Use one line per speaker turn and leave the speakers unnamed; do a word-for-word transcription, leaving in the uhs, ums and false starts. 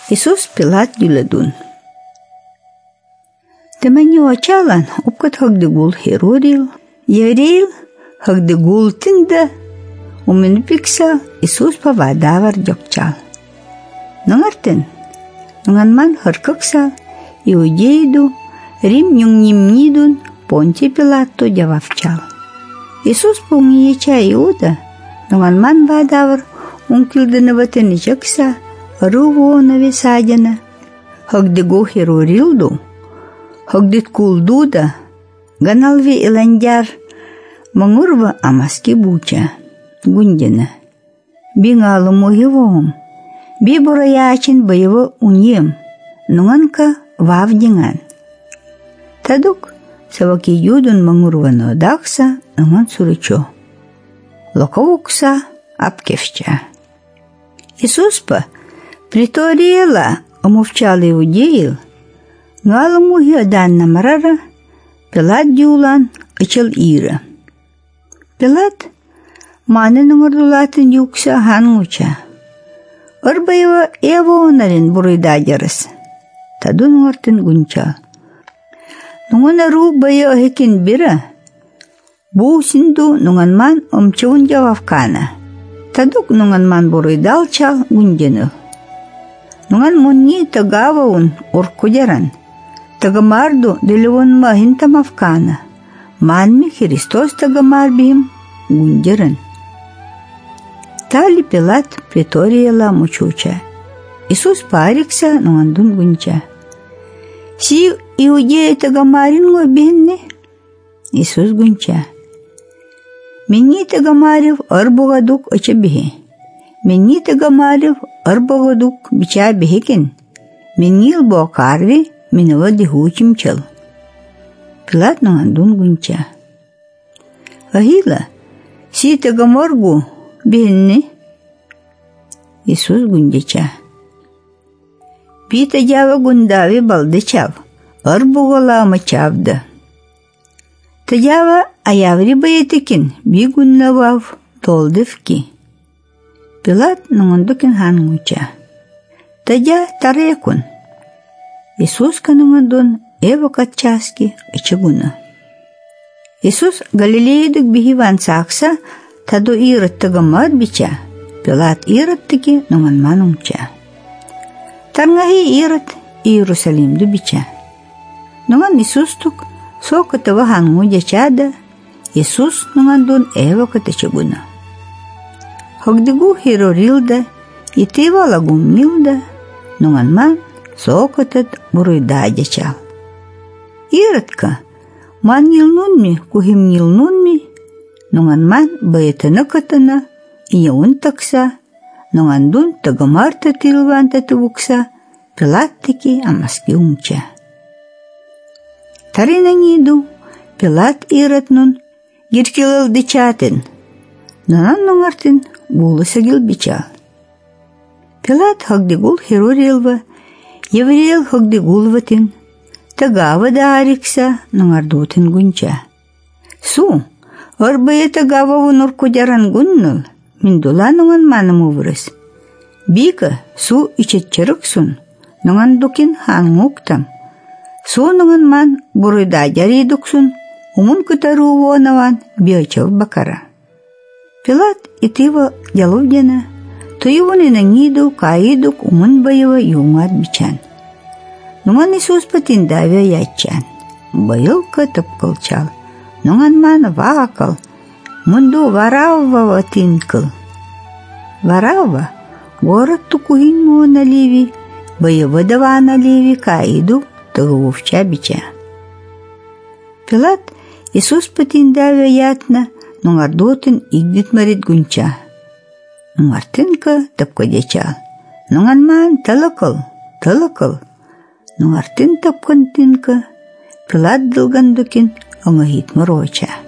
Исус Пилат юледун. Темени очалан упкат хагдыгул Херодил, Евреил хагдыгул тинда, умен пикса Исус павадавар жокчал. Нунгартен, нунганман хыркыкса, Иудейду, Рим нюнгнимнидун, Понтий Пилату джававчал. Исус пунгиеча Иуда, нунганман вадавар, ункилдыныватын жокса, Рувона висадяна, хагдыгу Херодилду, хагдыт кулдуда, ганалви иландяр, мангурва амаски буча, гундина. Бингалу мухивом, бибура ячин боево уньем, нунганка вавдинган. Тадук саваки юдун мангурвано дакса, нунган сурычо. Локовукса апкевча. Исуспа приториела омовчали Иудеил, галамухи аданна марара, Пилат дюлан ачал ира. Пилат маны нунгардулатын юкса хангуча. Орбаева эвонарин буруйдаджарас. Таду нунгартын гунчал. Нунгана ру бая хекин бира. Бу синду нунганман омчун жававкана. Тадук нунганман буруйдалчал гундену. Нунган мунни тагаваун уркудяран. Тагамарду деливон махин тамавкана. Манми Христос тагамар бим гундяран. Тали Пилат приториела мучуча. Исус парикса нунгандун гунча. Си Иудея тагамарин го бинне? Исус гунча. Менни тагамарив арбугадук очабихи. Менни тагамарив арбугадук бича бихикин. Меннил бокарви минова дихучимчал. Пилат нунгандун гунча. Ахила, си тагаморгу бинне? Исус гунча. Пита жава гундави балдычав, арбугала мачавда. Таджава аяври баятыкин бигуннавав толдывки. Пилат нунгандукин хангуча. Таджа тарекун. Исуска нунгандун эво катчаски ичагуна. Исус Галилеядык бихиван сакса таду ират тагамад бича. Пилат ираттыки нунгандманумча. Тарнгахи ират Иерусалимду бича. Нунган Исустук сокатава хангу жачада, Исус нунгандун эва катачагуна. Хагдыгу Херодилда, итева лагумнилда, нунганман сокатат буруйда жачал. Иратка, ман йылнунми, кухим йылнунми, нунганман баятана катана, иняун такса, нунгандун тагамарта тилванта тувукса, Пилаттыки амаски умча. Таринангиду Пилат иратнун гиркилыл дичатын, нанан нунгартын булысагил бичал. Пилат хагдыгул Херодилва, Евреил хагдыгулватын, тагава да арикса нунгардутын гунча. Су, орбая тагава вунур кудяран гуннул, миндула нунган манам уврыс. Бика су ичетчерыксун, нунгандукин хангуктам. Су нунган буруйда жаридуксун, умун кытару вонаван биочев бакара. Пилат итива ялувдена, туювунина ниду каидук умун байыва юнгат бичан. Нунган Исус патиндавя ячан. Байылка тыпкылчал. Нунган ман вакал, мунду варавва ватинкыл. Варавва город тукуин муна ливи, байыва давана ливи каиду тыгувча бича. Пилат Исус патиндавя ятна, нунгардутын игдит марит гунча. Нунгартынка тыпкадечал. Нунган талакыл, талакыл. Нунгартын тыпкантынка. Пилат дылгандукин оңахит мороча.